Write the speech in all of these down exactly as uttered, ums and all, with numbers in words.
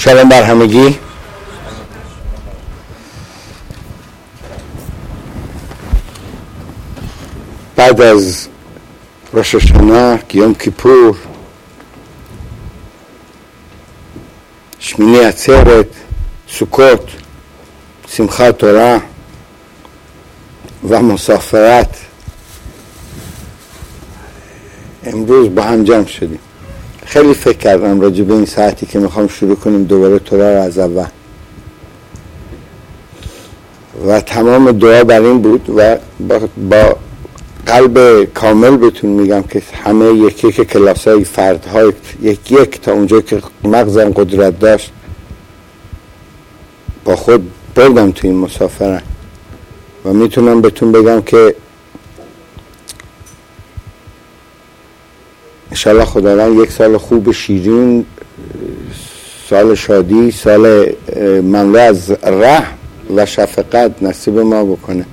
شلوم بر همگی. بعد از روش هاشانا، یوم کیپور، شمینی עצרת، سکوت، שמחת תורה و مسافرت، امروز با هم جمع شدیم. خیلی فکر کردم راجع به این ساعتی که میخوام شروع کنیم دوباره تورا رو از اول و تمام دعا بر این بود و با, با قلب کامل بهتون میگم که همه یکی یک کلاسای فردهای یک یک تا اونجا که مغزم قدرت داشت با خود بردم تو این مسافرت و میتونم بهتون بگم که انشالله خداوند یک سال خوب شیرین، سال شادی، سال مملو از رحم و شفقت نصیب ما بکنه.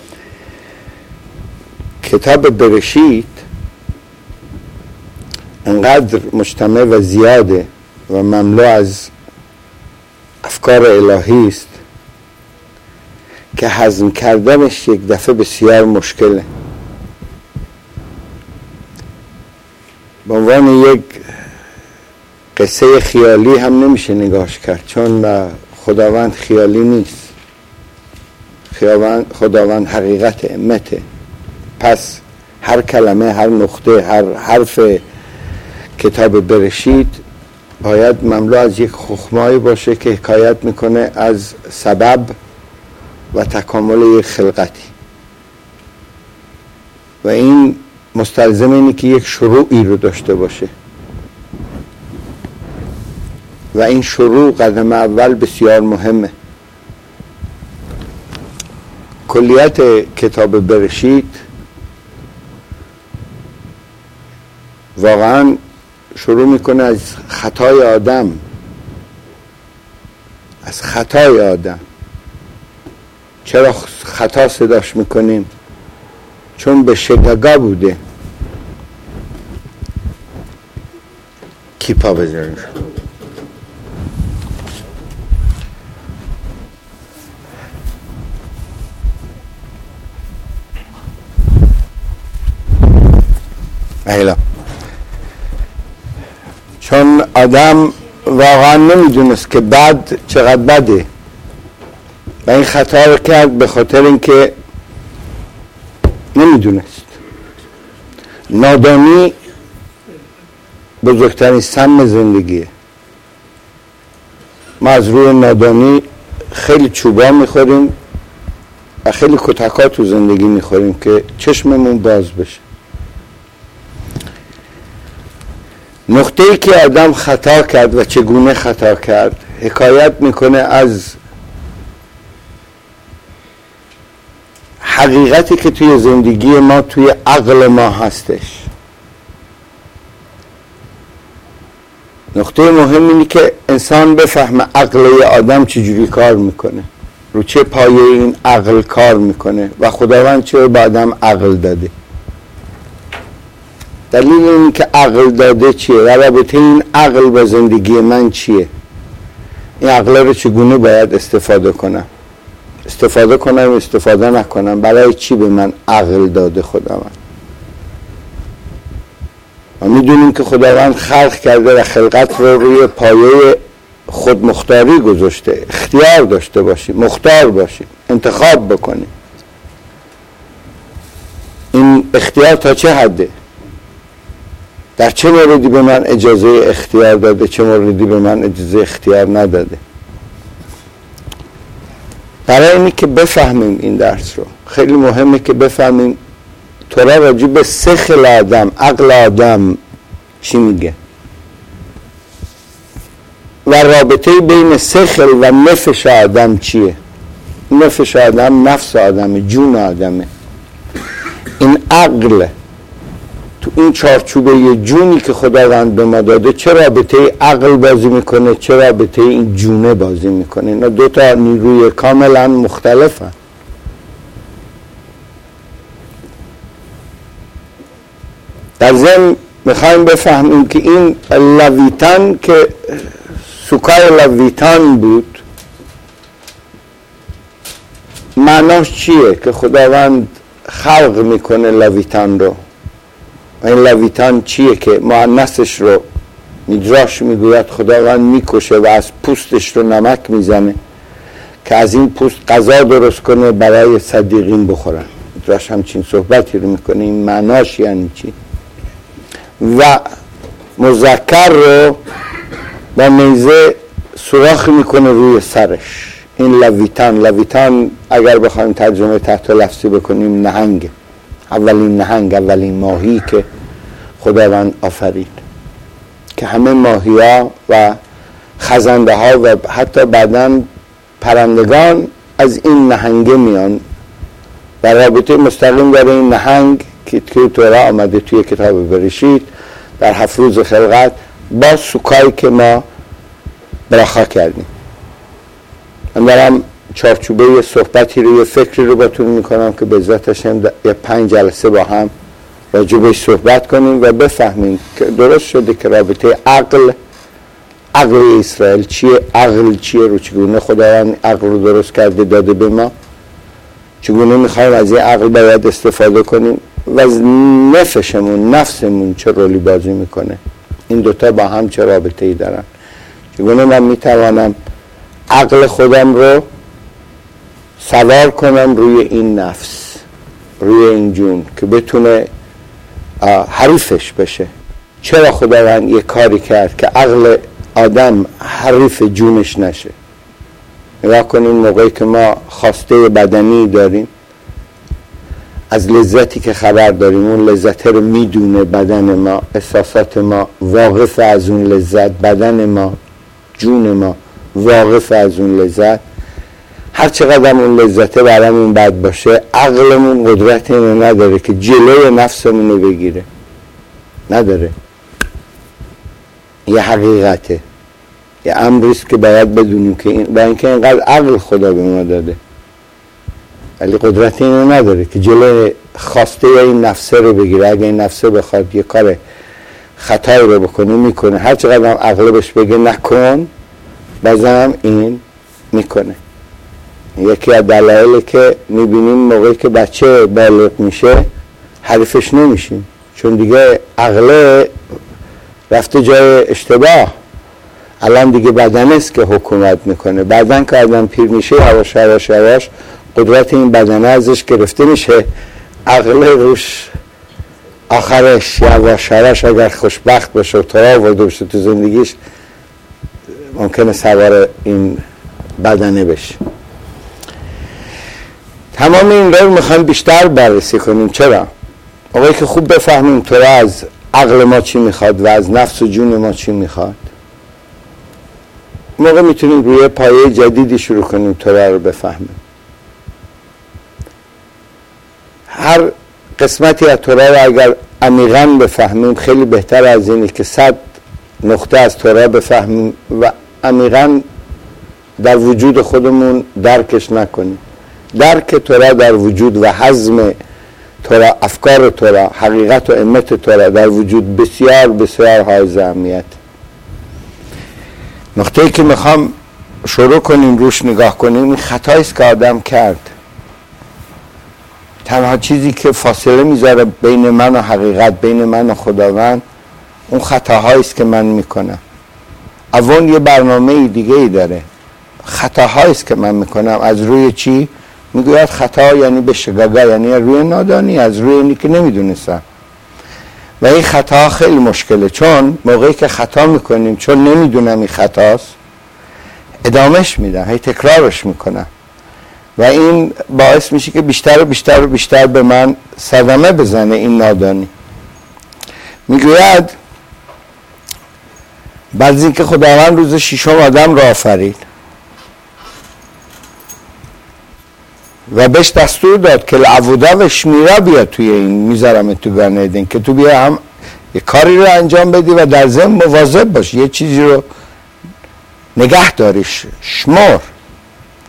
کتاب برشید انقدر مجتمع و زیاده و مملو از افکار الهی است که هضم کردنش یک دفعه بسیار مشکله. به عنوان یک قصه خیالی هم نمیشه نگاهش کرد، چون خداوند خیالی نیست. خداوند حقیقت امته. پس هر کلمه، هر نقطه، هر حرف کتاب برشید باید مملو از یک خخمایی باشه که حکایت میکنه از سبب و تکامل یک خلقتی و این مستلزم اینه که یک شروعی رو داشته باشه و این شروع قدم اول بسیار مهمه. کلیت کتاب برشید واقعا شروع میکنه از خطای آدم، از خطای آدم. چرا خطا صداش میکنیم؟ چون به شگگا بوده. کیپا بذاریم. ایلا چون آدم واقعا نمیدونست که بد چقدر بده و این خطا رو کرد به خاطر اینکه نمیدونست. نادانی بزرگترین سم زندگیه. ما از روی نادانی خیلی چوبا میخوریم و خیلی کتکا تو زندگی میخوریم که چشممون باز بشه. نقطه ای که آدم خطا کرد و چگونه خطا کرد حکایت میکنه از حقیقتی که توی زندگی ما، توی عقل ما هستش. نقطه مهم اینه که انسان بفهمه عقل آدم چجوری کار میکنه، رو چه پایه این عقل کار میکنه و خداوند چه به آدم عقل داده. دلیل این که عقل داده چیه و رابطه این عقل با زندگی من چیه؟ این عقل رو چگونه باید استفاده کنم؟ استفاده کنم استفاده نکنم؟ برای چی به من عقل داده خداوند؟ ما میدونیم که خداوند خلق کرده و خلقت رو روی پایه خودمختاری گذاشته. اختیار داشته باشیم، مختار باشیم، انتخاب بکنیم. این اختیار تا چه حده؟ در چه موردی به من اجازه اختیار داده، چه موردی به من اجازه اختیار نداده؟ برای اینی که بفهمیم این درس رو خیلی مهمه که بفهمیم تورا راجع به سخل آدم، عقل آدم چی میگه و رابطه بین سخل و نفس آدم چیه. نفس آدم نفس آدمه، جون آدمه. این عقل تو این چارچوبه یه جونی که خداوند به ما داده چه رابطه عقل بازی میکنه، چه رابطه این جونه بازی میکنه. اینا دو تا نیروی کاملا مختلفن. در ضمن میخوایم بفهمیم که این لویتن که سوکای لویتان بود، معناش چیه؟ که خداوند خلق میکنه لویتان رو. این لویتان چیه؟ که مؤنثش رو میدراش میگوید خداوند میکشه و از پوستش رو نمک میزنه که از این پوست غذا درست کنه برای صدیقین بخورن. میدراش همچین صحبتی رو میکنه. این معناش یعنی چی؟ و مذکر رو با نیزه سوراخ میکنه روی سرش. این لویتان، لویتان اگر بخوایم ترجمه تحت لفظی بکنیم نهنگ، اولین نهنگ، اولین ماهی که خداوند آفرید، که همه ماهی ها و خزنده ها و حتی بعداً پرندگان از این نهنگه میان و رابطه مستقیم داره این نهنگ که توی تورا آمده توی کتاب بریشید در هفت روز خلقت با سوکایی که ما برخا کردیم. من دارم چارچوبه صحبتی رو، یه فکری رو باتون میکنم که به ذاتش هم یه پنج جلسه با هم راجبش صحبت کنیم و بفهمیم که درست شده که رابطه عقل عقل اسرائیل چیه، عقل چیه، رو چگونه خداوند عقل رو درست کرده داده به ما، چگونه میخوایم از این عقل باید استفاده کنیم و از نفسمون نفسمون چه رولی بازی میکنه، این دوتا با هم چه رابطه ای دارن، چگونه من میتوانم عقل خودم رو سوار کنم روی این نفس، روی این جون که بتونه حریفش بشه. چرا خداوند یه کاری کرد که عقل آدم حریف جونش نشه؟ نگاه کنین موقعی که ما خواسته بدنی داریم، از لذتی که خبر داریم، اون لذت رو میدونه بدن ما، احساسات ما واقف از اون لذت، بدن ما، جون ما واقف از اون لذت، هر چقدر اون لذته برامون بد باشه عقلمون قدرت اینو نداره که جلوی نفسمون رو بگیره، نداره. یه حقیقته، یه امریست که باید بدونیم که این با اینکه اینقدر عقل خدا به ما داده ولی قدرت اینو نداره که جلوی خواسته این نفسه رو بگیره. اگه این نفسه بخواد یه کار خطایی رو بکنه میکنه، هر چقدر هم عقل بهش بگه نکن بازم این میکنه. یکی از دلایلی که میبینیم موقعی که بچه بالغ میشه حریفش نمیشیم، چون دیگه عقل رفته جای اشتباه، الان دیگه بدن است که حکومت میکنه. بعدن که آدم پیر میشه یواش یواش یواش قدرت این بدن ازش گرفته میشه، عقل روش آخرش یواش یواش اگر خوشبخت باشه و ترا آورده باشه تو زندگیش ممکنه سوار این بدنه بشه. تمام این رو میخوایم بیشتر بررسی کنیم. چرا؟ موقعی که خوب بفهمیم ترا از عقل ما چی میخواد و از نفس و جون ما چی میخواد، موقع میتونیم روی پایه جدیدی شروع کنیم ترا رو بفهمیم. هر قسمتی از ترا رو اگر عمیقاً بفهمیم خیلی بهتر از اینه که صد نقطه از ترا بفهمیم و عمیقاً در وجود خودمون درکش نکنیم. درک ترا در وجود و هضم ترا، افکار ترا، حقیقت و امت ترا در وجود بسیار بسیار حائز اهمیت. نقطه‌ای که میخوام شروع کنیم روش نگاه کنیم این خطاییست که آدم کرد. تنها چیزی که فاصله میذاره بین من و حقیقت، بین من و خداوند، اون خطاهاییست که من میکنم. اون یه برنامه دیگه ای داره. خطاهاییست که من میکنم. از روی چی؟ میگوید خطا یعنی به شگاگا، یعنی روی نادانی، از روی اینی که نمیدونستم. و این خطا خیلی مشکله، چون موقعی که خطا میکنیم چون نمیدونم این خطاست ادامهش میدم، هی تکرارش میکنم و این باعث میشه که بیشتر و بیشتر و بیشتر به من صدمه بزنه این نادانی. میگوید بعد از اینکه خداوند روز ششم آدم را آفرید و بهش دستور داد که العبوده و شمیره بیاد توی این، میذارم تو گان ادن که تو بیا هم یه کاری رو انجام بدی و در ضمن مواظب باشی، یه چیزی رو نگه داریش، شمار.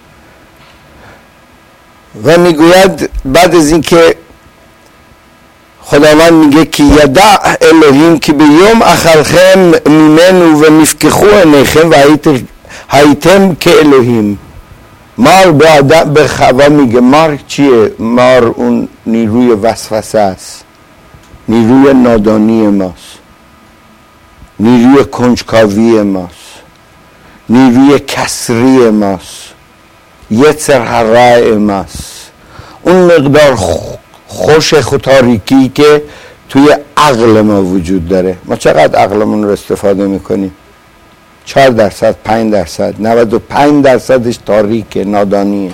و میگوید بعد از این که خداوند میگه که یدع الهیم که به یوم اخلخم میمنو و مفکخو انیخم و هایتم که الهیم. مار به آدم به خوا میگه مار چیه؟ مار اون نیروی وسوسه است، نیروی نادانی ماست، نیروی کنجکاوی ماست، نیروی کسری ماست، یتر هرای ماست، اون مقدار خوش خطاریکی که توی عقل ما وجود داره. ما چقدر عقلمون رو استفاده میکنیم؟ چهار درصد، پنج درصد، نود و پنج درصدش تاریکه، نادانیه.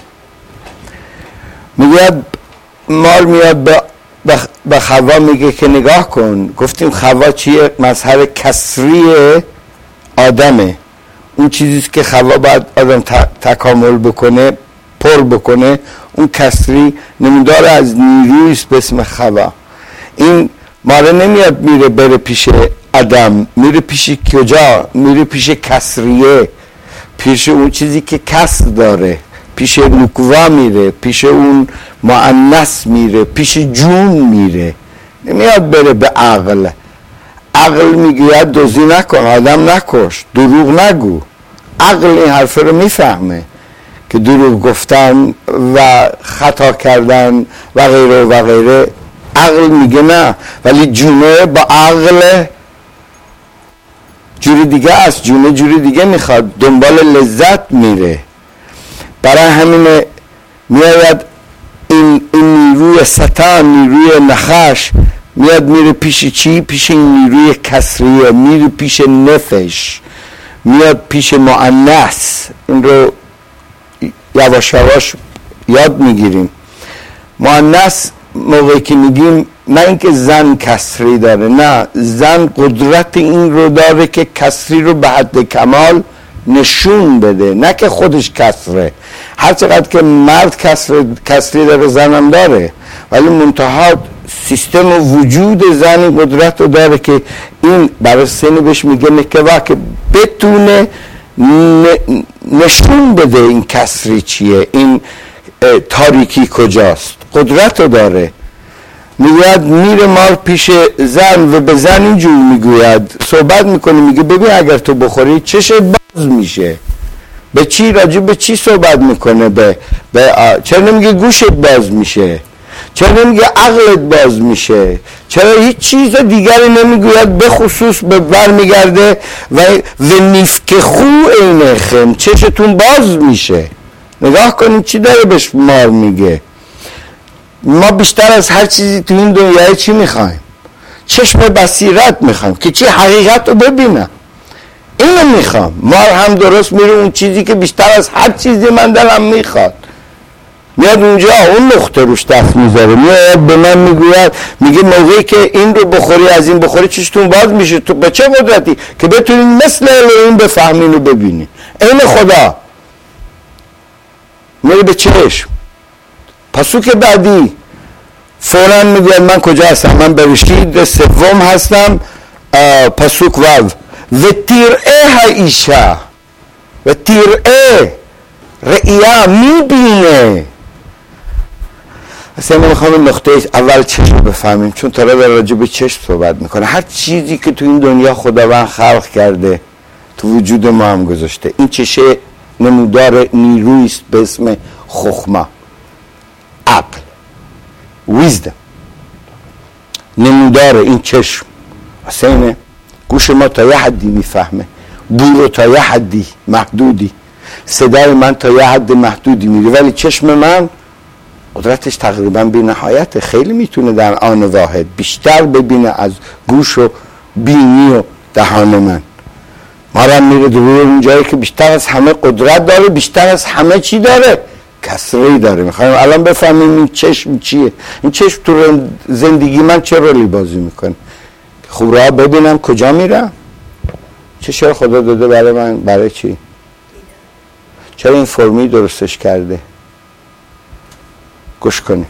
میگه مار میاد به به خوا میگه که نگاه کن، گفتیم خوا چیه؟ مظهر کسری آدمه، اون چیزیست که خوا باید آدم تکامل بکنه، پر بکنه، اون کسری نمودار از نیرویست به اسم خوا. این ماره نمیاد میره بره پیش آدم، میره پیش کجا؟ میره پیش کسریه، پیش اون چیزی که کسر داره، پیش نکوا میره، پیش اون مؤنث میره، پیش جون میره، نمیاد بره به عقل. عقل میگوید دزدی نکن، آدم نکش، دروغ نگو. عقل این حرف رو میفهمه که دروغ گفتن و خطا کردن و غیره و غیره. عقل میگه نه، ولی جونه با عقل جوری دیگه است، جونه جوری دیگه میخواد، دنبال لذت میره. برای همین میاد این, این نیروی ستان، نیروی نخش میاد میره پیش چی؟ پیش این نیروی کسریه، میره پیش نفش، میاد پیش مؤنث. این رو یواش یواش یاد میگیریم. مؤنث موقعی که میگیم نه اینکه زن کسری داره، نه، زن قدرت این رو داره که کسری رو به حد کمال نشون بده، نه که خودش کسره. هر چقدر که مرد کسر کسری داره زنم داره، ولی منتها سیستم و وجود زن این قدرت رو داره که این برای سنی بهش میگه نکوا، که بتونه نشون بده این کسری چیه، این تاریکی کجاست، قدرت رو داره. میگوید میره مار پیش زن و به زن اینجور میگوید، صحبت میکنه، میگه ببین اگر تو بخوری چشت باز میشه. به چی؟ راجع به چی صحبت میکنه؟ به, به چرا نمیگه گوشت باز میشه؟ چرا نمیگه عقلت باز میشه؟ چرا هیچ چیز دیگری نمیگوید؟ به خصوص به برمیگرده و و نیفک خو اینخم، چشتون باز میشه. نگاه کنیم چی داره بهش مار میگه. ما بیشتر از هر چیزی تو این دنیای چی میخوایم؟ چشم بصیرت میخوایم که چی حقیقت رو ببینم. اینو میخوام. مار هم درست میره اون چیزی که بیشتر از هر چیزی من دلم میخواد، میاد اونجا اون نقطه روش دست میذاره، میاد به من میگوید، میگه موقعی که این رو بخوری، از این بخوری چشتون باز میشه. تو به چه قدرتی؟ که بتونین مثل این بفهمین و ببینین. این خدا میره به چشم. پسوک بعدی فوراً میگوید من کجا هستم؟ من بروشید سوم هستم. پسوک واو و تیرعه هایشا، و تیرعه رئیه میبینه. اصلا ما میخوام نقطه اول چشم بفهمیم، چون طرف راجع به چشم صحبت میکنه. هر چیزی که تو این دنیا خداوند خلق کرده تو وجود ما هم گذاشته. این چشه نمودار نیرویست به اسم خخمه، عقل، ویزدم. نمودار این چشم. اصلا گوش ما تا یه حدی میفهمه، بو رو تا یه حدی محدودی، صدای من تا یه حد محدودی میره، ولی چشم من قدرتش تقریبا بی نهایته. خیلی میتونه در آن واحد بیشتر ببینه از گوش و بینی و دهان من. ما را میره دور اون جایی که بیشتر از همه قدرت داره، بیشتر از همه چی داره؟ کسری داره. میخوایم الان بفهمیم این چشم چیه. این چشم تو زندگی من چه رولی بازی میکنه؟ خوب را ببینم کجا میرم. چه شر خدا داده برای من؟ برای چی؟ چرا این فرمی درستش کرده؟ گوش کنی.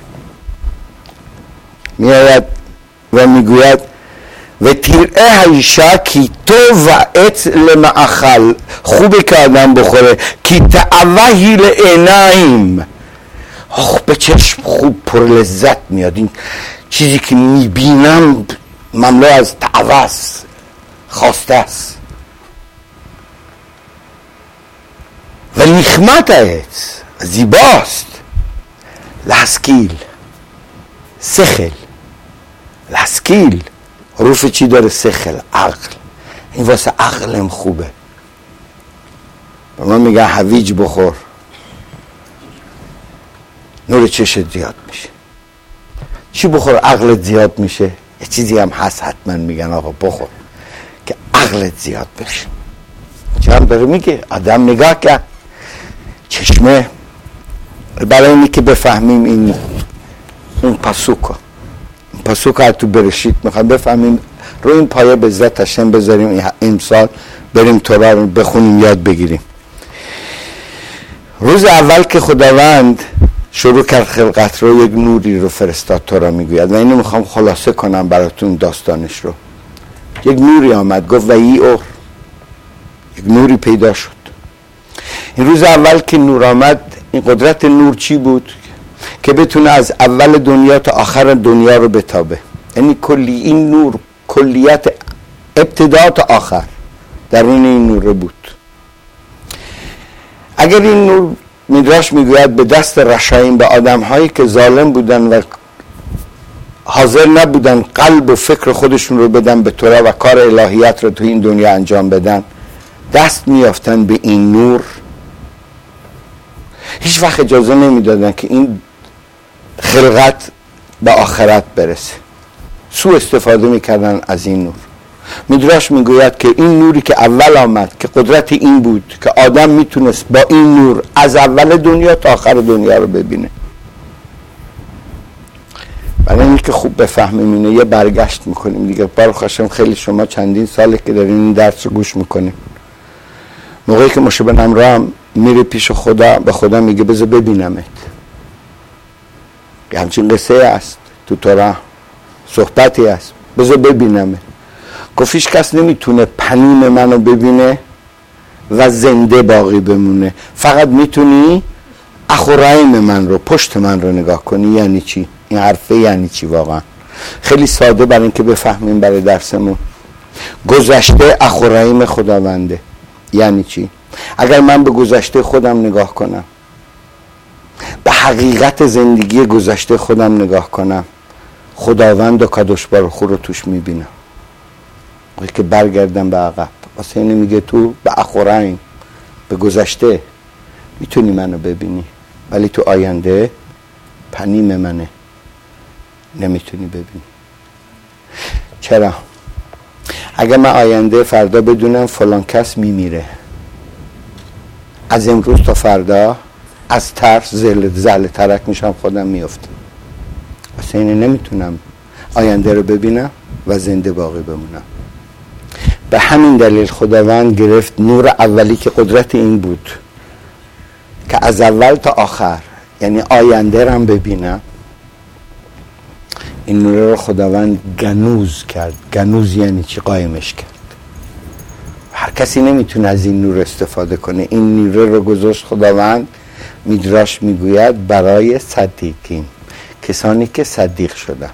میآید و میگوید و تیرعه هایشا کی تو و ات لمعخل، خوبه که آدم بخوره، کی تعوهی لعنایم، به چشم خوب پر لذت میاد. این چیزی که میبینم مملو از تعوض خواسته است. و نخمت است، زیباست. لسکیل، سخل. لسکیل حروف چی داره؟ سخل، عقل. این واسه عقلم خوبه. به من میگه هویج بخور، نور چشت زیاد میشه. چی بخور عقلت زیاد میشه؟ یه چیزی هم هست حتما میگن آقا بخور که عقلت زیاد بشه. چه هم داره میگه؟ آدم نگاه کرد چشمه، برای اینی که بفهمیم این اون پاسوکا این پاسوکا تو برشید میخوایم بفهمیم، رو این پایه به عزت هشم بذاریم امسال بریم تورا رو بخونیم یاد بگیریم. روز اول که خداوند شروع کرد خلقت رو، یک نوری رو فرستاد تورا میگوید و اینو میخوام خلاصه کنم براتون داستانش رو. یک نوری آمد، گفت و ای اور، یک نوری پیدا شد. این روز اول که نور آمد، این قدرت نور چی بود؟ که بتونه از اول دنیا تا آخر دنیا رو بتابه. یعنی کلی این نور، کلیت ابتدا تا آخر درون این نور بود. اگر این نور، میدراش میگوید، به دست رشایین، به آدم هایی که ظالم بودن و حاضر نبودن قلب و فکر خودشون رو بدن به تورا و کار الهیت رو تو این دنیا انجام بدن، دست میافتن به این نور، هیچ وقت اجازه نمیدادن که این خلقت به آخرت برسه. سوء استفاده میکردن از این نور. میدراش میگوید که این نوری که اول آمد، که قدرت این بود که آدم میتونست با این نور از اول دنیا تا آخر دنیا رو ببینه. برای اینی که خوب بفهمیم اینه یه برگشت میکنیم دیگه. بارو خشم خیلی شما چندین ساله که دارین این درس رو گوش میکنیم. موقعی که مشه بنم رام میره پیش خدا، به خدا میگه بذار ببینمت. یه همچین قصه هست تو تورا، صحبتی هست، بذار ببینمت. گفت کس نمیتونه پنیم منو ببینه و زنده باقی بمونه، فقط میتونی اخورایم من رو، پشت من رو نگاه کنی. یعنی چی؟ این حرفه یعنی چی واقعا؟ خیلی ساده برای اینکه بفهمیم برای درسمون. گذشته اخورایم خداونده. یعنی چی؟ اگر من به گذشته خودم نگاه کنم، به حقیقت زندگی گذشته خودم نگاه کنم، خداوند و کادوش باروخو رو توش میبینم. وقتی که برگردم به عقب، واسه اینه میگه تو به اخورایم، به گذشته میتونی منو ببینی، ولی تو آینده پنیم منه نمیتونی ببینی. چرا؟ اگر من آینده فردا بدونم فلان کس میمیره، از امروز تا فردا از ترس زل زل ترک میشم، خودم میافتم. واسه اینه نمیتونم آینده رو ببینم و زنده باقی بمونم. به همین دلیل خداوند گرفت نور اولی که قدرت این بود که از اول تا آخر، یعنی آینده رو ببینم. این نور رو خداوند گنوز کرد. گنوز یعنی چی؟ قایمش کرد. هر کسی نمیتونه از این نور استفاده کنه. این نور رو گذاشت خداوند، میدراش میگوید، برای صدیقین، کسانی که صدیق شدن.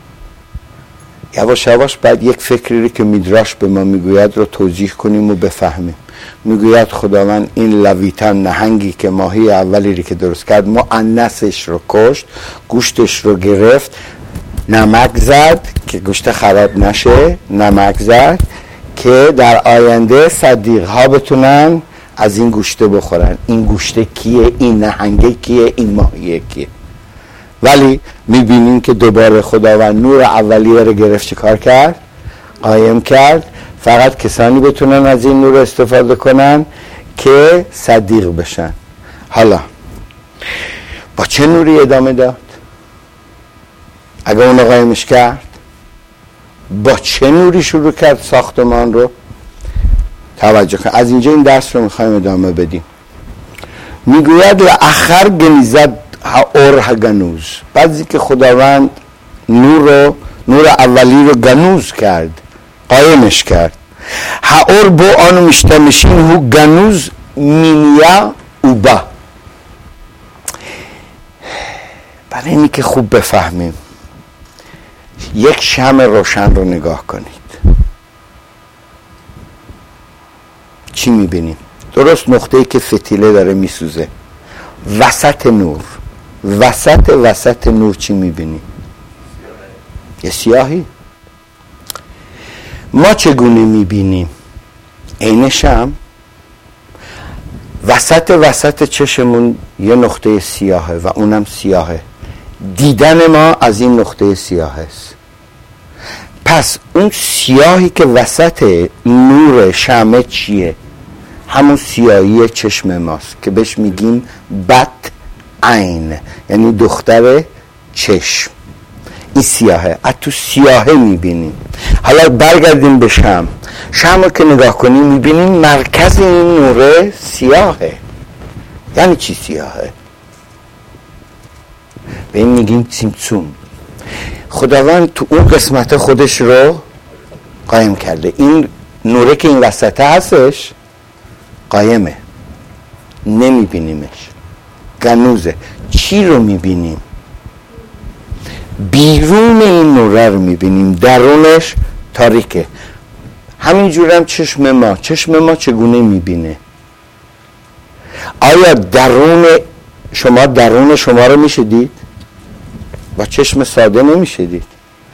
یواش یواش بعد یک فکری که میدراش به ما میگوید رو توضیح کنیم و بفهمیم. میگوید خداوند این لویتن، نهنگی که ماهی اولی که درست کرد، مؤنثش رو کشت، گوشتش رو گرفت، نمک زد که گوشت خراب نشه، نمک زد که در آینده صدیق ها بتونن از این گوشته بخورن. این گوشته کیه؟ این نهنگه کیه؟ این ماهیه کیه؟ ولی میبینیم که دوباره خداوند نور اولیه رو گرفت، چه کار کرد؟ قایم کرد. فقط کسانی بتونن از این نور استفاده کنن که صدیق بشن. حالا با چه نوری ادامه داد؟ اگه اون قایمش کرد، با چه نوری شروع کرد ساختمان رو؟ توجه کن. از اینجا این درس رو میخوایم ادامه بدیم. میگوید و اخر گنیزد اور گنوز. بعضی که خداوند نور رو، نور اولی رو گنوز کرد، قایمش کرد. هاور بو آنو مشتمشین هو گنوز مینیا اوبا. برای اینی که خوب بفهمیم، یک شمع روشن رو نگاه کنید، چی میبینیم؟ درست نقطه‌ای که فتیله داره میسوزه، وسط نور، وسط وسط نور چی میبینیم؟ یه سیاهی. ما چگونه میبینیم؟ عین شمع وسط وسط چشمون یه نقطه سیاهه و اونم سیاهه. دیدن ما از این نقطه سیاه است. پس اون سیاهی که وسط نور شمع چیه؟ همون سیاهی چشم ماست که بهش میگیم بط عین، یعنی دختر چشم. این سیاهه، از تو سیاهه میبینیم. حالا برگردیم به شمع. شمع که نگاه کنیم میبینیم مرکز این نوره سیاهه. یعنی چی سیاهه؟ به این میگیم تیمتوم. خداوند تو اون قسمت خودش رو قایم کرده. این نوره که این وسطه هستش قایمه، نمیبینیمش، گنوزه. چی رو میبینیم؟ بیرون این نوره رو میبینیم، درونش تاریکه. همینجور هم چشم ما چشم ما چگونه میبینه؟ آیا درون شما درون شما رو میشه دید؟ با چشم ساده نمیشه دید.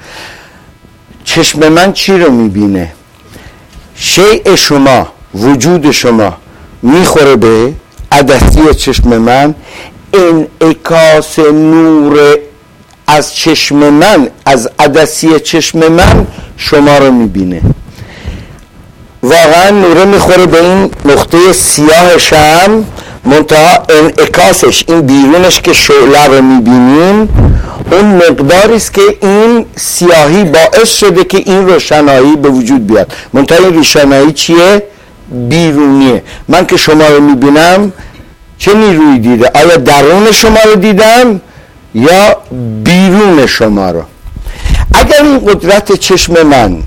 چشم من چی رو میبینه؟ شیء شما، وجود شما میخوره به عدسی چشم من، انعکاس نور از چشم من، از عدسی چشم من شما رو میبینه. واقعا نوره میخوره به این نقطه سیاه شمع، منتها انعکاسش، این بیرونش که شعله رو میبینیم، اون مقداری است که این سیاهی باعث شده که این روشنایی به وجود بیاد. منتها این روشنایی چیه؟ بیرونیه. من که شما رو میبینم چه نیرویی دیده؟ آیا درون شما رو دیدم یا بیرون شما رو؟ اگر این قدرت چشم من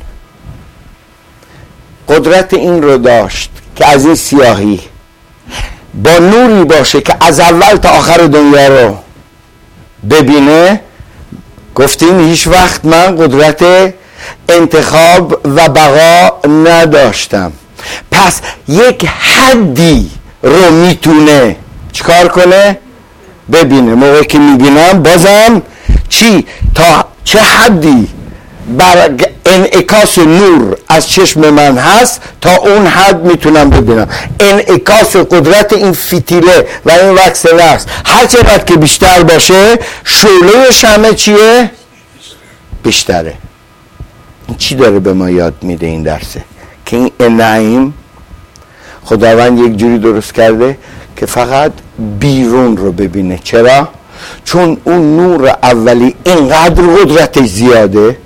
قدرت این رو داشت که از این سیاهی با نوری باشه که از اول تا آخر دنیا رو ببینه، گفتیم هیچ وقت من قدرت انتخاب و بقا نداشتم. پس یک حدی رو میتونه چیکار کنه؟ ببینه. موقعی که میبینم بازم چی؟ تا چه حدی بر انعکاس نور از چشم من هست تا اون حد میتونم ببینم. انعکاس قدرت این فتیله و این وکس نفس هر چقدر که بیشتر باشه، شعله شمع چیه؟ بیشتره. این چی داره به ما یاد میده این درسه؟ که این انعیم خداوند یک جوری درست کرده که فقط بیرون رو ببینه. چرا؟ چون اون نور اولی اینقدر قدرتش زیاده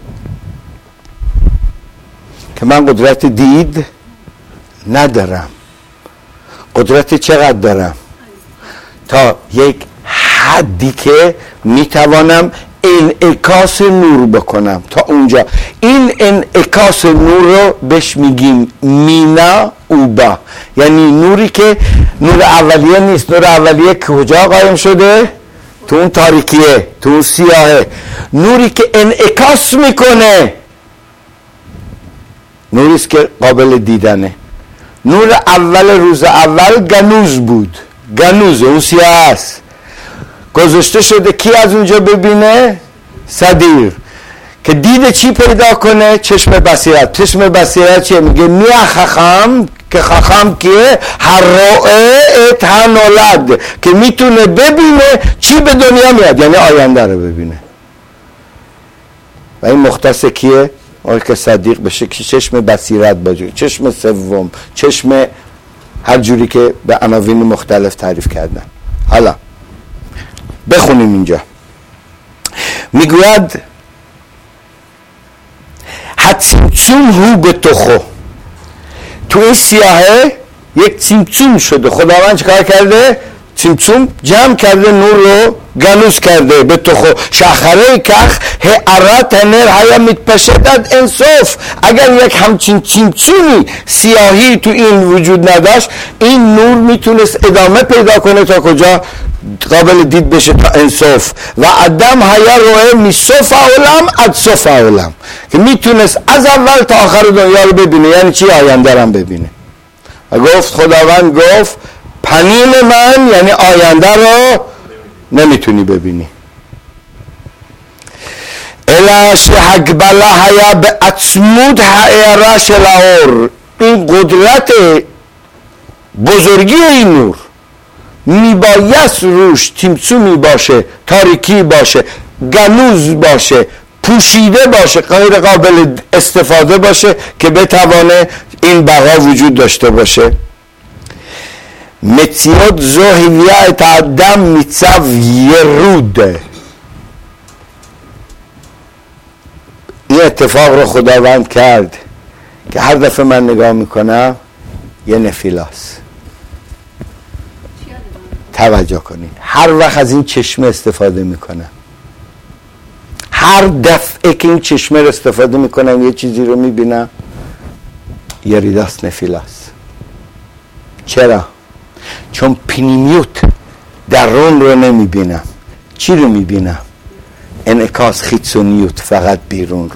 که من قدرت دید ندارم. قدرت چقدر دارم؟ تا یک حدی که میتوانم انعکاس نور بکنم. تا اونجا این انعکاس نور رو بهش میگیم مینا اوبا، یعنی نوری که نور اولیه نیست. نور اولیه کجا قایم شده؟ تو اون تاریکیه، تو اون سیاهه. نوری که انعکاس میکنه نوریست که قابل دیدنه. نور اول روز اول گنوز بود، گنوز اون سیاه است، گذاشته شده کی از اونجا ببینه؟ صدیر. که دید چی پیدا کنه؟ چشم بصیرت. چشم بصیرت چیه؟ میگه میه خخم، که خخم کیه؟ هر روئه اتنولد، که میتونه ببینه چی به دنیا میاد، یعنی آینده رو ببینه. و این مختص کیه؟ اون که صدیق بشه، که چشم بصیرت باشه، چشم سوم، چشم هر جوری که به عناوین مختلف تعریف کردن. حالا بخونیم اینجا. میگوید حتیمتون هو به تخو، تو این سیاهه یک تیمتون شده. خداوند چکار کرده؟ צמצום جمع کرده نور رو گلوس کرده به تو خو شاخره کخ حرارت نور هیا متپشتد انصاف. اگر یک همچین چمچونی سیاهی تو این وجود نداشت این نور میتونست ادامه پیدا کنه تا کجا قابل دید بشه تا انصاف. و آدم هیا روه میصف عالم ادصف عالم که میتونست از اول تا آخر دنیا رو ببینه. یعنی چی؟ آینده رو ببینه. و گفت خداوند گفت پنیم من یعنی آینده رو نمیتونی ببینی. الاش حقبله هیا به اطمود حیره شلاور. این قدرت بزرگی این نور میبایست روش تیمسومی باشه، تاریکی باشه، گنوز باشه، پوشیده باشه، غیر قابل استفاده باشه که بتوانه این بقا وجود داشته باشه. مציאות זו הביאה את האדם מצב ירוד. این اتفاق رو خداوند کرد که هر دفعه من نگاه میکنم یه نفیلاست. توجه کنین هر وقت از این چشمه استفاده میکنم، هر دفعه که این چشمه رو استفاده میکنم یه چیزی رو میبینم یه ریداست نفیلاست. چرا؟ چون پنیمیوت درون رو نمیبینم. چی رو میبینم؟ انعکاس خیتسونیوت، فقط بیرون رو.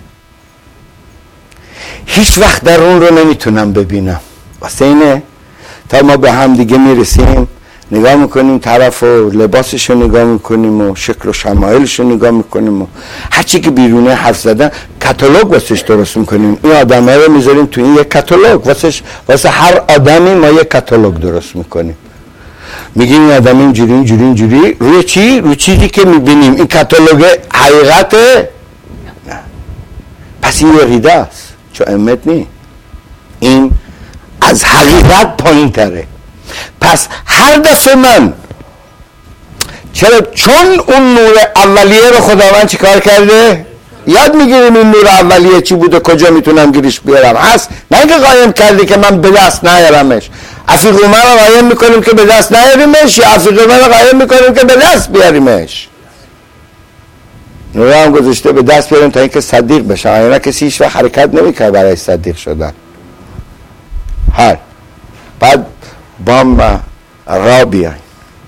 هیچ وقت درون رو نمیتونم ببینم. واسه اینه تا ما به هم دیگه میرسیم نگاه میکنیم طرف و لباسش رو نگاه میکنیم و شکل و شمایلش رو نگاه میکنیم و هرچی که بیرونه حرف زدن کاتالوگ واسش درست میکنیم. این آدمه رو میذاریم تو این یک کاتالوگ واسش، واسه هر آدمی ما یک کاتالوگ درست میکنیم. میگیم این آدم اینجوری اینجوری اینجوری روی چی؟ روی چیزی که میبینیم. این کاتالوگ حقیقته؟ نه. پس این یقیده است چون امت نی. این از حقیقت پایین تره. پس هر دفعه من چرا؟ چون اون نور اولیه رو خداوند چی کار کرده؟ یاد میگیریم این نور اولیه چی بوده، کجا میتونم گیرش بیارم. هست نه اینکه قایم کردی که من به دست نیارمش. افیقومه رو قایم میکنیم که به دست نیاریمش یا افیقومه رو قایم میکنیم که به دست بیاریمش؟ نور هم گذاشته به دست بیاریم تا اینکه صدیق بشن. اینا کسی هیچ وقت حرکت نمیکنه برای صدیق شدن. هر بعد با ما را بیاین،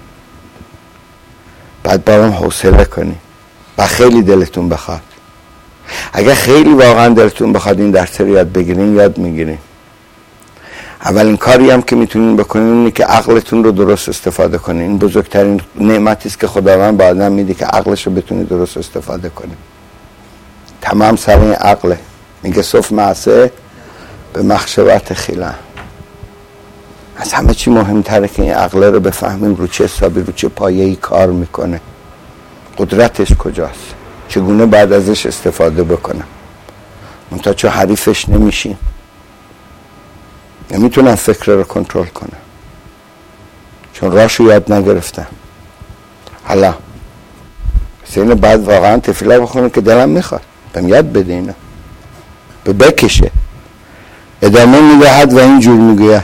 بعد با هم حوصله کنیم و خیلی دلتون بخواد. اگر خیلی واقعا دلتون بخواد این درس رو یاد بگیرین یاد میگیرین. اولین کاری هم که میتونین بکنین اینه که عقلتون رو درست استفاده کنین. این بزرگترین نعمتی است که خداوند به آدم میده که عقلش رو بتونه درست استفاده کنه. تمام سر این عقله. میگه صف معصه به مخشبت خیلن. از همه چی مهمتره که این عقله رو بفهمیم رو چه حسابی رو چه پایه‌ای کار میکنه، قدرتش کجاست، چگونه بعد ازش استفاده بکنم. منتها چون حریفش نمیشیم نمیتونم فکر رو کنترل کنم چون راشو یاد نگرفتم. حالا سینه بعد واقعا تفیله بخونه که دلم میخواد بهم یاد بده اینو به بکشه ادامه میدهد و اینجور میگوید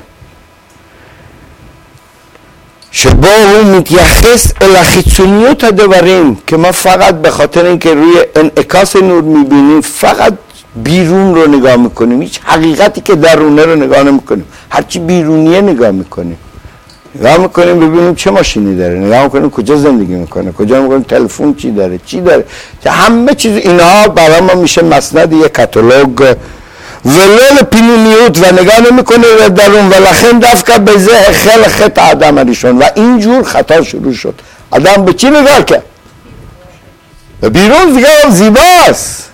שבו הוא מתייחס אל החיצוניות הדברים که ما فقط به خاطر اینکه روی انعکاس نور میبینیم فقط بیرون رو نگاه میکنیم، هیچ حقیقتی که درونه رو نگاه نمیکنیم، هرچی بیرونیه نگاه میکنیم. نگاه میکنیم ببینیم چه ماشینی داره، نگاه میکنیم کجا زندگی میکنه، کجا میکنیم تلفن چی داره چی داره، همه چیز اینها برای ما میشه مسند یک کاتالوگ ولل پنیمیوت و نگاه نمیکنه و درون ولخن دفکه بزه خل خط آدم اریشون و اینجور خطا شروع شد. آدم به چی نگاه کرد؟ به بیرون دیگه زیباست.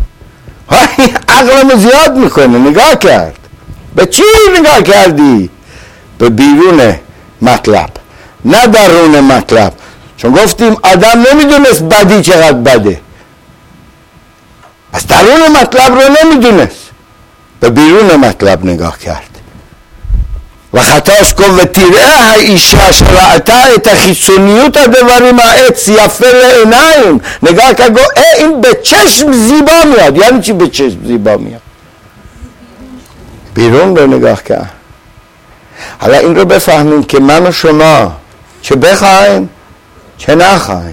عقلمو زیاد میکنه. نگاه کرد به چی نگاه کردی؟ به بیرون مطلب نه درون مطلب. چون گفتیم آدم نمیدونست بدی چقدر بده، پس درون مطلب رو نمیدونست، به بیرون مطلب نگاه کرد و خطاش کن و تیره ایشه شرعتا ات חיצוניות הדברים העץ יפה לעיניים. נגע כגו این به چشم زیبا میاد. یعنی چی به چشم زیبا میاد؟ بیرون رو نگاه کرد. حالا این رو بفهمیم که من و شما چه بخوایم چه نخوایم.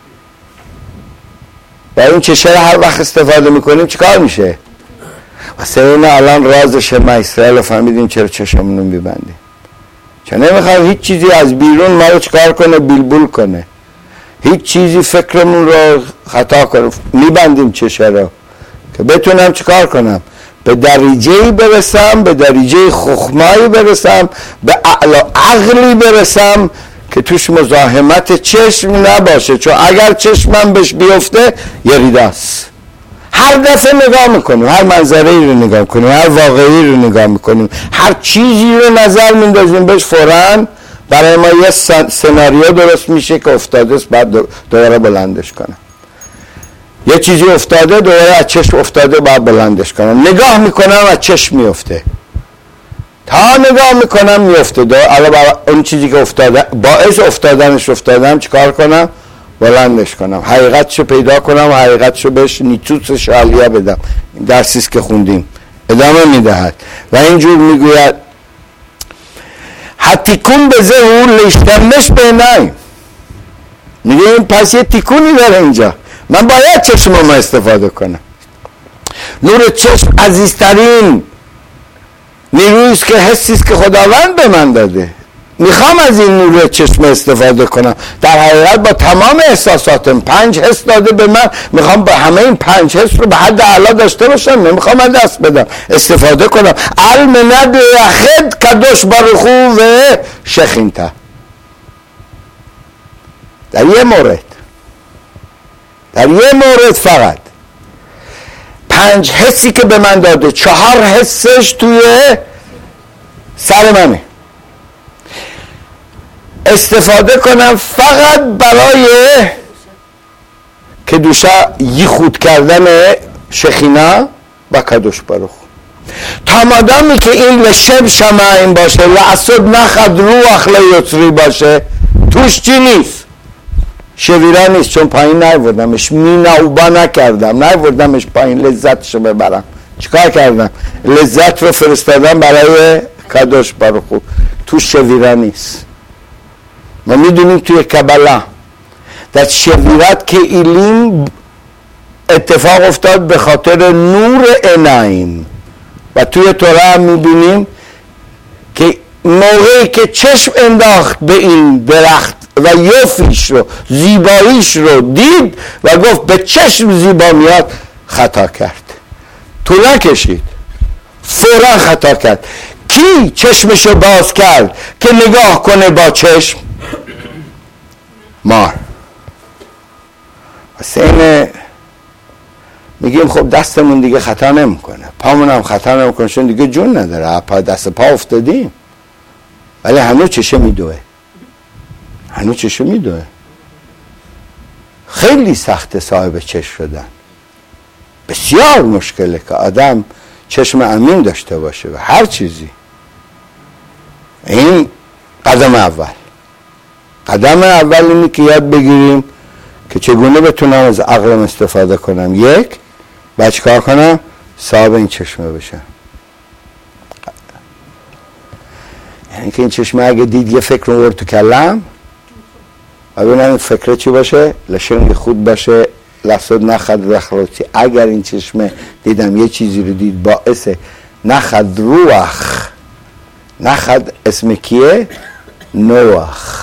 و این چشه هر وقت استفاده میکنیم چیکار میشه؟ واسه این الان رازشه ما اسرائیل فهمیدیم چرا چشمونو میبندیم، چه نمیخوایم هیچ چیزی از بیرون ما رو چیکار کنه؟ بیلبول کنه، هیچ چیزی فکرمون رو خطا کنه. میبندیم چشه رو که بتونم چیکار کنم؟ به دریجه‌ای برسم، به دریجه خخمایی برسم، به اعلی عقلی برسم که توش مزاحمت چشم نباشه، چون اگر چشمم بهش بیفته یه ریداست. هر دفعه نگاه میکنیم، هر منظری رو نگاه میکنیم، هر واقعی رو نگاه میکنیم، هر چیزی رو نظر میندازیم بهش، فوراً برای ما یه سناریو درست میشه که افتاده است، بعد دوباره بلندش کنم. یه چیزی افتاده دوباره از چشم افتاده، بعد بلندش کنم. نگاه میکنم از چشم میفته، تا نگاه میکنم میفته. دو علاوه اون چیزی که افتاده باعث افتادنش افتادم چیکار کنم؟ بلندش کنم، حقیقتشو پیدا کنم و حقیقتشو بهش نیتوس شالیه بدم. این درسیست که خوندیم ادامه میدهد و اینجور میگوید حتیکون بزه او لشتمش بینایی. میگه این پس یه تیکونی داره اینجا، من باید چشمم استفاده کنم. نور چشم عزیزترین نیرویست که حسیست که خداوند به من داده. میخوام از این نور چشم استفاده کنم. در حقیقت با تمام احساساتم پنج حس داده به من، میخوام با همه این پنج حس رو به حد اعلا داشته باشم، نمیخوام از دست بدم، استفاده کنم. المند یخد کدوش برخو و شخینته. در یه مورد در یه مورد فقط پنج حسی که به من داده، چهار حسش توی سر منه، استفاده کنم فقط برای که دوشه یی خود کردن شخینا و کدوش برخ. تا مادامی که این لشب شمعین باشه، لعصد نخد روح لیطری باشه، توش چی نیست؟ شویره نیست، چون پایین نیوردمش، می نوبا نکردم، نیوردمش پایین لذتشو ببرم. چیکار کردم؟ لذت رو فرستادم برای کدوش برخو، توش شویره نیست. ما میدونیم توی کبلا در شویرت که ایلیم اتفاق افتاد به خاطر نور عینیم، و توی توره هم میبینیم که موقعی که چشم انداخت به این درخت و یوفیش رو، زیباییش رو دید و گفت به چشم زیبا میاد، خطا کرد. طول نکشید، فورا خطا کرد. کی چشمشو باز کرد که نگاه کنه با چشم؟ مار. واسه اینه میگیم خب دستمون دیگه خطا نمیکنه، پامون هم خطا نمیکنه، چون دیگه جون نداره، پا دست پا افتادیم، ولی هنوز چشه میدوه، هنوز چشه میدوه. خیلی سخت صاحب چشم شدن، بسیار مشکله که آدم چشم امین داشته باشه و هر چیزی. این قدم اول. قدم اول اینه که یاد بگیریم که چگونه بتونم از عقلم استفاده کنم. یک، بعد چیکار کنم؟ صاحب این چشمه بشم. یعنی که این چشمه اگه دید یه فکر رو ورد تو کلم و ببینم این فکره چی باشه، لشنگ خود باشه، لحظات نخد رخلاتی. اگر این چشمه دیدم یه چیزی رو دید باعث نخد روح، نخد اسم کیه؟ نوح.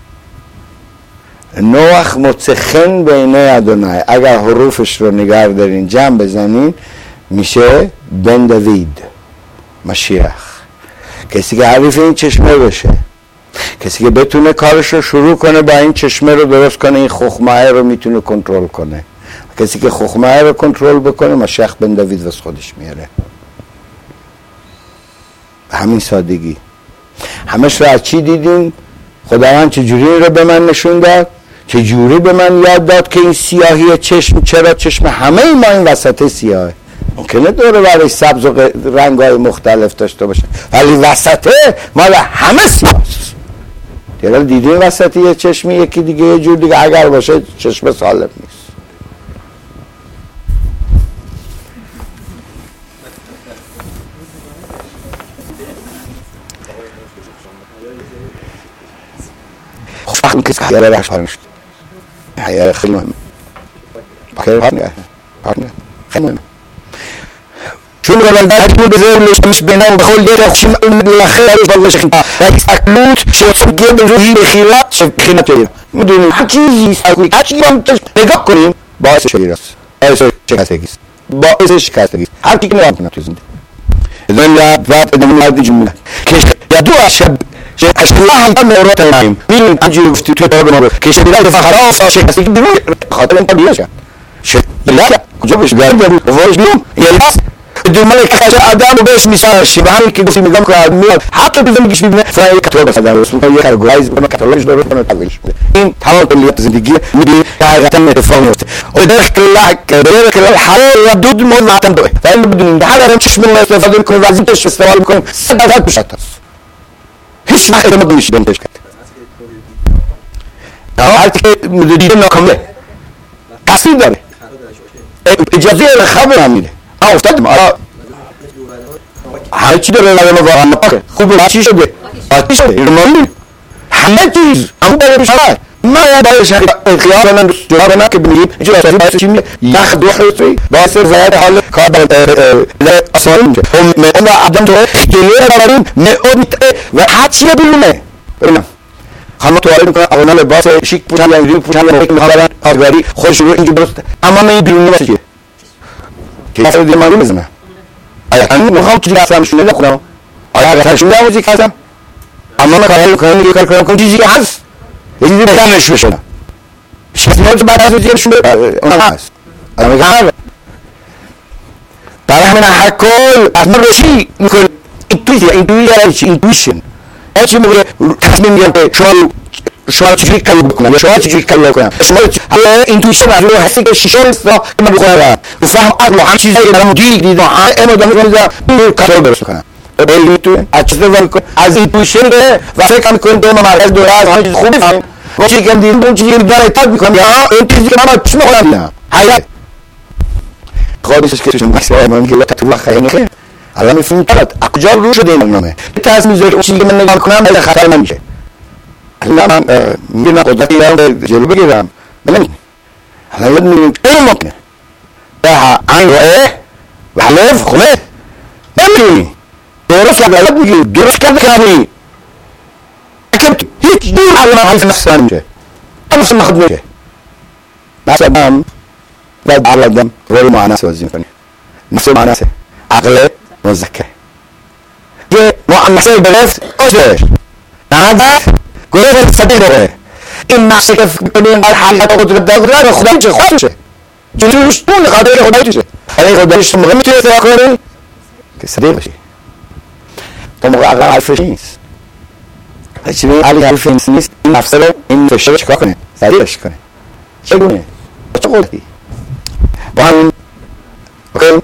نوح متسخن بینه ادونای. اگر حروفش رو نگه دارین جمع بزنین میشه بن دوید مشیخ. کسی که حریف این چشمه بشه، کسی که بتونه کارش رو شروع کنه با این چشمه رو درست کنه، این خخمه رو میتونه کنترل کنه. کسی که خخمه رو کنترل بکنه مشیخ بن دوید واسه خودش میاره. همین سادگی. همش رو از چی دیدیم؟ خداوند چجوری رو به من نشون داد؟ چجوری به من یاد داد که این سیاهی چشم، چرا چشم همه ما این وسطه سیاهه؟ ممکنه دوره برای سبز و رنگ‌های مختلف داشته باشه، ولی وسطه مال همه سیاهست. دیگه دیدین وسطی یه چشمی یکی دیگه یه جور دیگه اگر باشه چشم سالم نیست. وقتی که خیلی راش حال میشه خیلی خیلی مهمه خیلی پارتنر پارتنر خیلی مهمه شون قال ده بود بزرگ مش بينهم بقول لك اخش الاخير والله شيخ اكلوت شو تجيب روحي بخيلات خينته مدوني حكي يسالك حكي يوم نگاه کنیم باعث شریرس باعث شکستگیست باعث شکستگیست هر کی که نگاه کنه تو زنده ازن یا بعد ادامه هذه جمله كيش يدعو شاب الله هم مرات نايم مين اجي في تويتر بنور كيش بلاد فخراس شكستگی بدون خاطر انت بیاش شت لا كجوش قال فوش بيوم يلاس الملك خرج آدم وبيش مثال شبهان كي قصي مقام كرامية حتى بزمن جش بيبنى فهي كتوبة هذا اسمه هي كارجولايز بما كتولش دور بنا تقولش إن حاول اللي تزندقية مدي كعادة تفهمت ودرك الله كدرك الحياة ردود موضع تنبه فإن بدون بحال رمشش من الله فضل كل رازم تش استوال بكون سبعات بشتاس هش ما إذا ما بنيش بنتش كت هل تك مديرين ناكمله تصير داره إجازة الخبر عمله آه افتادم آه همه چی داره لازمه واقعا نپاکه خوبه چی شده؟ چی شده؟ ایرمانی همه چیز همه باید بشاره ما یا باید شهر خیال من جواب من که بنیم اینجور اصلی باید چی میگه یخ دو حیطی باید زیاد حال کار باید اصاری میشه هم اون عدم توه جلیه داریم نعود میتره و حد چیه بلونه بریم خانم توالید میکنه اونا لباس شیک پوشن یا اینجور پوشن یا میخوابرن آگواری خودش رو اینجور درسته اما من این بیرونی واسه چیه که اصلا دیگه معلوم بزنه آیا من میخوام چیزی اصلا شونه نکنم آیا اگر شونه موزیک هستم اما من کاری میکنم یه کار کنم کنم چیزی هست یه چیزی بگم نشون بشونم شکست موزیک بعد از موزیک شونه اون هست آیا میگم برای همین هر کل از من روشی میکنم اینتویزی اینتویزی اینتویشن هرچی میگه تصمیم میگم که شما شما چجوری کاری بکنم یا شما چجوری کاری بکنم شما حالا اینتویشن از روی هستی که شیشه است که من بخورم و فهم عقل و هم چیزی که دارم دیگ دیدم اما دارم می‌کنم این کارو درست کنم ولی تو از چیز ولی از اینتویشن به و فکر می‌کنم دو مرکز دو راز همه چیز خوبی فهم و چیزی که دیدم اون چیزی که داره تاک می‌کنم یا این چیزی که من چی می‌خورم حیات خودش که شما مثلا من که تو خیلی خیلی الان می‌فهمم فقط کجا رو شده این نامه تصمیم می‌ذارم اون چیزی که من نگاه کنم خیلی خطر من میشه الان من میگم قدرتی دارم جلو بگیرم ببین الان لازم میگم این ممکنه ده عین راه و حلف خونه نمی‌دونی درست یاد میگی درست کرد کاری اکبت هیچ دور علم حلف نفس نمیشه نفس ما خود میشه مثلا من بعد علم رول معناس بازی میکنه نفس معناسه عقل مزکه که معناسه بلفت اوشش نهادت گوره سبیل داره این نقشه که ببین حالت قدرت داره خدا چه خودشه جلوش اون قادر خدا چه اگه خودش مهم میتونه فکر کنه که صدیق بشی تو موقع عقل حرفش نیست چی علی حرفش نیست این نفسه رو این فشار چیکار کنه صدیقش کنه چگونه چه قدرتی با همین اوکی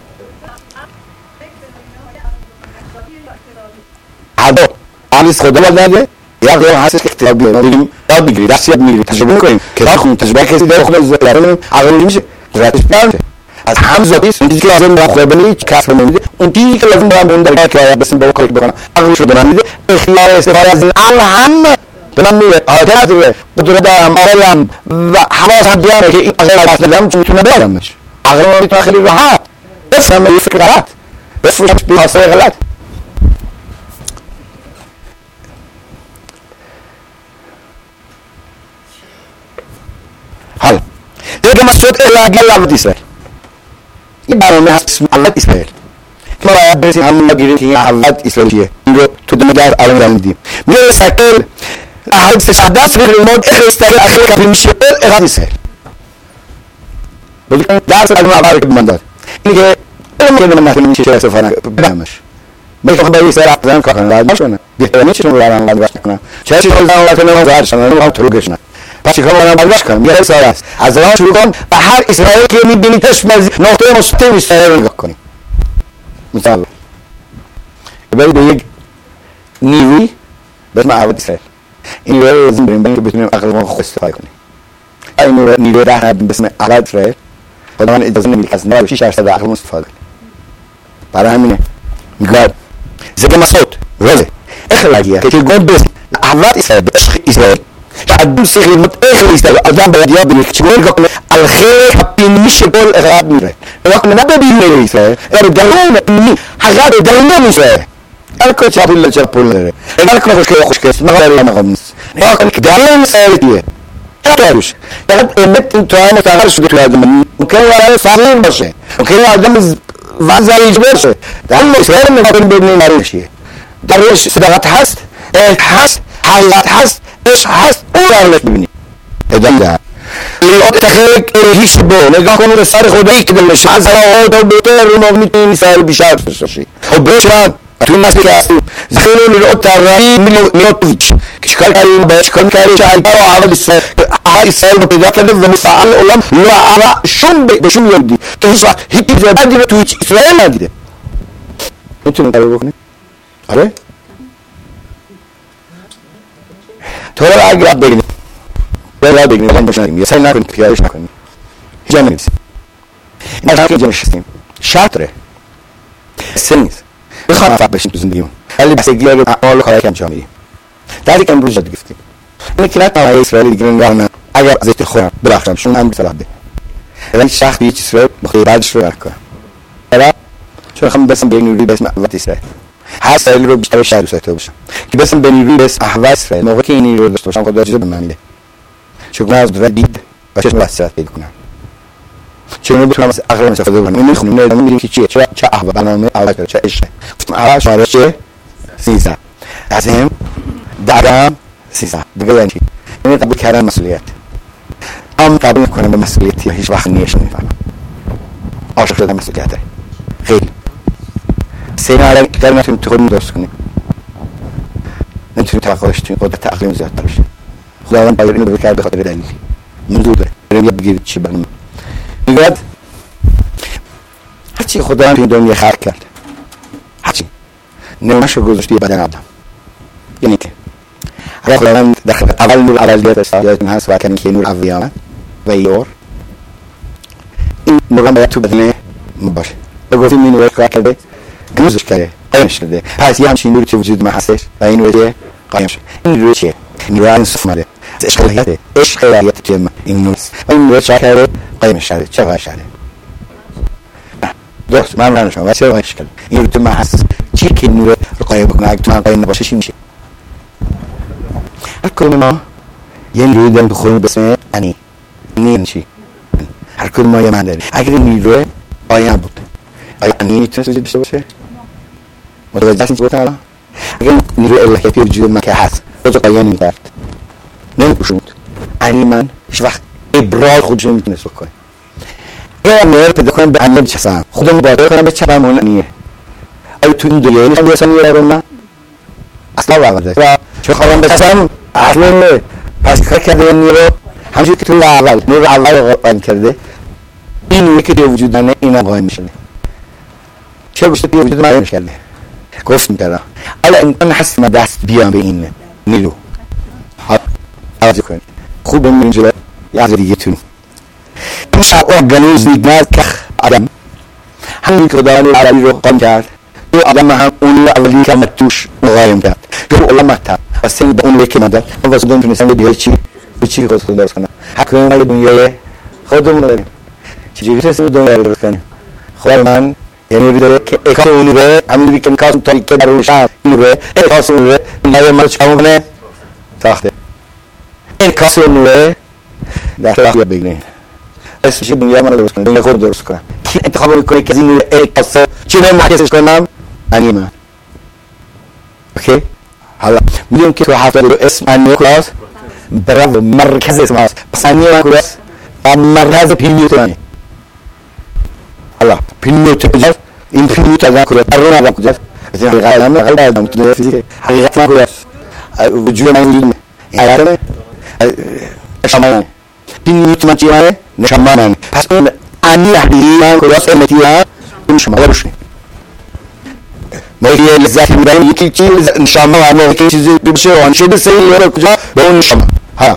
عدو علیس خدا بلده یا غیر هستش که اختیار بیاریم یاد بگیری درس یاد میگیری تجربه میکنیم کتاب خونیم تجربه کسی داره خود از داریم عقل نمیشه قدرتش بیاریم از هم زادیست اون چیزی که لازم برای خود بنویس کسب نمیده اون چیزی که لازم برای اون درگاه که باید بسیم با کاری بکنم عقلش رو به من میده اختیار استفاده از این عقل هم به من میده آیتر از روی قدرت دارم عقلم و حواس هم بیاره که این عقل اصلا دارم چون میتونه بیارمش عقل رو میتونه خیلی راحت بفهم یه فکر غلط بفروشش به حاصل غلط حالا دیگه مسعود الاگل لابد اسرائیل این برنامه هست علت اسرائیل که ما باید برسیم همون نگیریم که این علت اسرائیل چیه این رو تو دمدار علم را میدیم میره سکل احد سشهدست بگیر المود اخستاقل اخیر کفری میشه اغاد اسرائیل بودی درس علم عباره که بمانداد اینی که علم که من نکنیم چیشه استفاده بدهمش بلکه خب باید اسرائیل اقدام کار کنم راز نشونه بهترینی چیشون رو رارم قدر باشت نکنم چه چیشون رو زنم لکنه هم زهر شنم هم تروگش نه پس چیکار کنم برداشت کنم یه سال است از راه شروع کن و هر اسرائیل که می‌بینیدش نقطه مستقیم اسرائیل رو نگاه کنیم مثال برای به یک نیروی به اسم عباد اسرائیل این نیروی رو لازم بریم بریم که بتونیم عقل ما خود استفاده کنیم این نیروی راه به اسم عباد اسرائیل خدا من اجازه نمیده که از نود و شش درصد عقل ما استفاده کنیم برای همینه میگه زده مسعود روزه اخلاقیه که گفت بس عباد اسرائیل عشق اسرائیل آدم سخیر متأخر است. آدم باید یاد بگیره که چگونه نگاه کنه الخیر هپینیش گل اقراب میره. نگاه کنه نه ببینه میشه. اگر درون نی حقیقت درون میشه. الکل چاپول چاپول داره. الکل خوشگل خوشگل. مقابل مقام. نگاه کنه که درون سریعه. تاریش. یعنی امت این توان متأخر شده تو آدم. ممکن وارد فاضل باشه. ممکن آدم وزایج باشه. در مسائل نگاه ببینیم ماریشیه. درش صداقت هست. هست. حقیقت هست. ايش حس اول ببینی ادامه ده لیات تخیل هیچ بو نگاه کنید به سر خودی که دلش از هوا و بهتر رو میتونی سر بیشتر بشی خب بشم تو مسئله که هستی زیرو لیات ترایی میلوتویچ کشکال کاری باش کن کاری چه حالا اول سر اول سر رو پیدا کرده و مسائل علم لا شون بهشون یادی که هیچ وقت هیچ زبانی رو تو اسرائیل ندیده میتونی کاری بکنی آره تو رو اگر بگیم باید بگیم من باشم یا سعی نکنیم پیادهش نکنیم هیچ جمعی نیست این از که جمعش هستیم شرطه سه نیست بخواه موفق بشیم تو زندگیمون ولی بستگی رو اعمال و کارهایی که انجام میدیم دردی که امروز جاد گفتیم اینه که نتونم اسرائیل دیگه نگاه نه اگر از ایت خورم ببخشم شون هم صلاح ده ولی شخص یه چیز رو بخواه بعدش رو برک کنم حالا چون خواهم بسم به نیروی بسم احوات اسرائیل هر اسرائیل رو بیشتر شهر ساخته باشم که بسم به نیروی بسم احوات اسرائیل موقعی که این نیرو رو داشته باشم خدا چیزا به من میده چون از دو دید و چشم بسیار پیدا کنم چون بتونم از عقل استفاده کنم این میخونم نه میگم که چیه چه چه احوال برنامه اول چه عشق گفتم اول شماره چه سیزده از هم درام سیزده دیگه یعنی این قبول کردن مسئولیت ام قبول کنم به مسئولیتی هیچ وقت نیش نمیفهمم عاشق شدن مسئولیته خیلی سیناره که نمیتونیم تو خودمون درست کنیم نمیتونیم توقعش توی قدرت عقلیم زیادتر بشه خداوند باید اینو بکرد به خاطر دلیلی موضوع داره بریم یاد بگیرید چی برنامه میگوید هرچی خداوند این دنیا خلق کرد هرچی نمونهش رو گذاشتی بدن آدم یعنی که اگر خداوند در خلقت اول نور اولیات است یادتون هست و کنی که نور اولی آمد و یور این نور باید تو بدن ما باشه و گفتیم این نور کار کرده گموزش کرده قایمش کرده پس یه همچین نوری که وجود ما هستش و این نوری قایم شد این نوری چیه؟ نوری انصاف ماده عشق الهیته عشق الهیت توی من این نوری و این نوری چه کرده؟ قایمش کرده چه قایمش کرده؟ درست من رنو شما و چه قایمش کرده؟ این نوری تو من هست چی که این نوری رو قایم بکنه اگه تو من قایم نباشه چی میشه؟ هر کل ما یه نوری داریم تو خودمون بسمه انی این چی؟ هر کل ما یه من داریم اگر این نوری قایم بود آیا انی میتونه وجود داشته باشه؟ متوجه هستین چی گفتم الان؟ اگر نیروی الهیاتی وجود من که هست خودش قایم نمی‌کرد نمی‌پوشوند انی من هیچ وقت ابراز خودش نمیتونست بکنه اگر من پیدا کنم به انی بچسبم خودم مبادره کنم به چپم اون انیه آیا تو این دنیا نیستم بیاسم یه رو من اصلا باورده و چون خواهم بچسبم اصلا نه پس کار کرده این نیرو همچون که تو اول نور اول رو قایم کرده این نوری که دیو وجود داره این هم قایم میشه چه بشه دیو وجود من کرده گفتم کرده حالا امکان هست ما دست بیام به این نیرو حاضر کنید خوب من اینجا یه دیگه تون این ارگانیزم نیست که آدم همین که خداوند عربی رو قایم کرد این آدم هم اون اولی که متوش قایم کرد که علما تا واسه به اون یکی مدد ما واسه دون تونستن دیگه چی به چی خودتون درست کنن حکم ما دنیای خودمون داریم چجوری تونستیم دنیا رو درست کنیم خدا من یعنی بیداره که اکاس اونی به همین که اکاس تاری که برای شهر اینو به اکاس اونی به این ما چکمون کنه ساخته اکاس اونی به در طرف یا بگنه اسمش دنیا ما رو درست کنه دنیا خود درست کنه کی انتخاب میکنه که از این اکاس چی رو محکسش کنم انی من اوکی حالا میدونم که تو هفته رو اسم انی کلاس برای مرکز اسم هست پس انی من کلاس مرکز پیمیوت منی حالا پیمیوت کجاست این پیمیوت از من کلاس برون از من کجاست مثل حقیقت من حقیقت من تو دنیا فیزیک حقیقت من کلاس وجود من وجود من حقیقت من نشان من پیمیوت من چی منه نشان من پس اون انی حقیقی من کلاس امتی من این شما بروشنی ما یه لذتی میبریم یکی چی نشان من ما یکی چیزی بشه آن شده سری یاره کجا به اون نشان من ها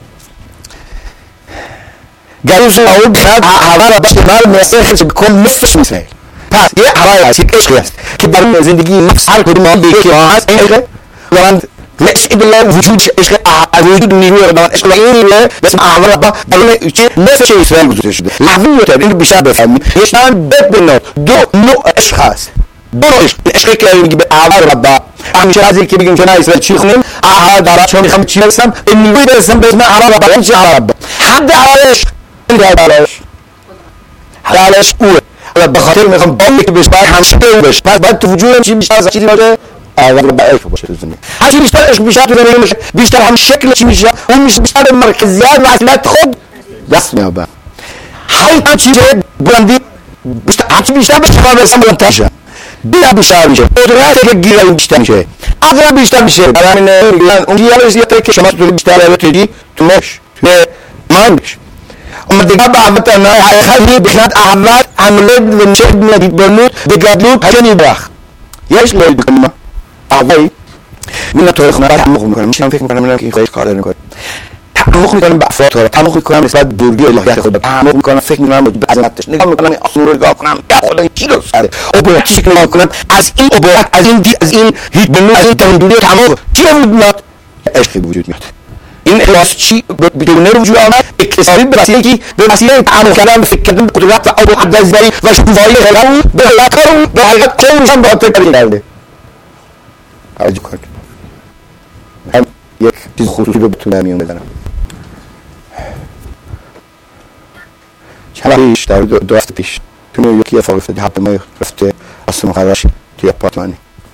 گریز اون بعد هوا را باشه مال مسیحش بکن مثلش میشه پس یه هوایی هست یک عشقی هست که در زندگی نفس هر کدوم ما بیگه که هست این عشق وان لش بالله وجود عشق از وجود نیروی اقدام عشق و این نیروی به اسم اعمال ربا برای چه نفس اسلام گذاشته شده. لحظه اینو بیشتر بفهمید. یشان بدون دو نوع عشق هست. دو نوع عشق. عشقی که میگه به اعمال ربا همیشه از اینکه بگیم که نه اسرائیل چی خونیم اعمال دارا چون میخوام چی برسم این نیروی برسم به اسم اعمال ربا. این چی اعمال ربا؟ حد حالش این حالش حالش اوه. حالا به خاطر میخوام باقی که بهش باید همشه اون بشه. پس باید تو وجودم چی بیشتر از چیزی باشه؟ اول با عشق باشه تو زندگی. هر چی بیشتر عشق بیشتر تو زندگی میشه. بیشتر هم شکل چی میشه؟ اون میشه بیشتر به مرکزیت و اصلیت خود دست میابه. هر چیز بلندی بیشتر هر چی بیشتر به شما برسم بلندتر شه. بیشتر بیشتر میشه. قدرت که گیرم بیشتر میشه. عقل بیشتر میشه. برای همین میگن اون دیالوژی که شما تو بیشتر البته تو مش تو مانش اما دیگه با عبادت نه خیلی بخاطر اول عمله نمیشه نمیبرد بگذلود هجنی باخ یهش لید بکنم اولی من تو خونه بعد تعمق میکنم میشم فکر میکنم من که این خودش کار داره میکنه تعمق میکنم به افراد رو تعمق میکنم نسبت بزرگی الهیات خود تعمق میکنم فکر میکنم به عظمتش نگاه میکنم اصول رو نگاه کنم که خدا این چی درست کرده عبورتی شکل نگاه کنم از این عبورت از این از این هیچ بنو از این تندونی تعمق چی وجود میاد عشقی وجود میاد این اخلاص چی بدون وجود آمد اکتسابی به وسیله کی به وسیله تعامل کردن فکر کردن قدرت و ابو عبدالزبری و شوفایی خلال به حقیقت به حقیقت خودشون به خاطر کردن کرده توجه کنید هم یک چیز خصوصی رو بتونم میون بزنم چند پیش در دو هفته پیش تو نیویورکی اتفاق افتاد هفته ما رفته اصلا مقررش توی آپارتمانی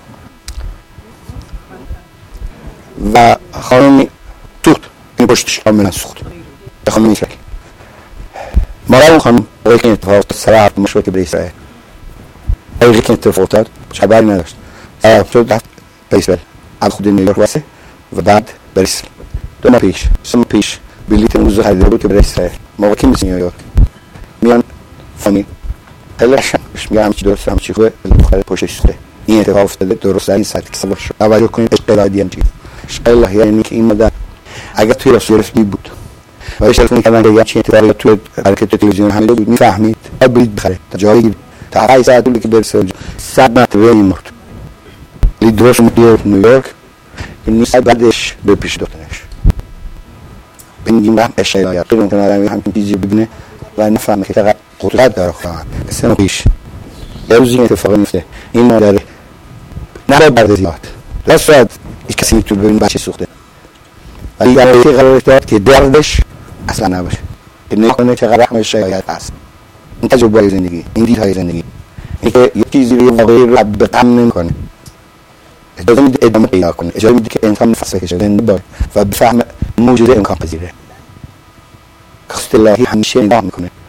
و خانمی سوخت این پشتش کاملا سوخت بخوام این شکل مارا اون خانم باقی که این اتفاق افتاد سر هفت مشروع که به اسرائیل باقی که این اتفاق افتاد شبری نداشت سر هفت رفت به اسرائیل از خود نیویورک واسه و بعد به اسرائیل دو ماه پیش سه ماه پیش بلیط امروز خریده بود که به اسرائیل موقع که مثل نیویورک میان فامیل خیلی قشنگ میگه همه چی درسته همه چی خوبه دختر پشتش سوخته این اتفاق افتاده درست در این ساعتی که صبح شد توجه کنید عشق الهی هم چیز عشق الهی یعنی که این مادر اگر توی رسول رفتی بود و بهش تلفن کردن که یه چی اتفاقی توی حرکت تلویزیون حمیده بود میفهمید بلیط بخره تا جایی تا هر ساعت طولی که برسه صد مرتبه میمرد ولی درست مدیر نیویورک این نیست بعدش به پیش دخترش بنگیم رحم عشق الهی خیلی ممکنه آدمی همچین چیزی ببینه و نفهمه که چقدر قدرت داره خواهد سه ماه پیش یه روز این اتفاق میفته این مادر نباید برده زیاد راست شاید هیچ کسی میتونه ببین بچه سوخته ولی یه قرار داد که دردش اصلا نباشه که نکنه چقدر رحم شایعت هست این تجربه زندگی این دیدهای زندگی این که یه چیزی رو واقعی رو به غم نمیکنه اجازه میده ادامه پیدا کنه اجازه میده که انسان نفس بکشه زنده باشه و بفهم موجود امکان پذیره خواست الهی همیشه نگاه میکنه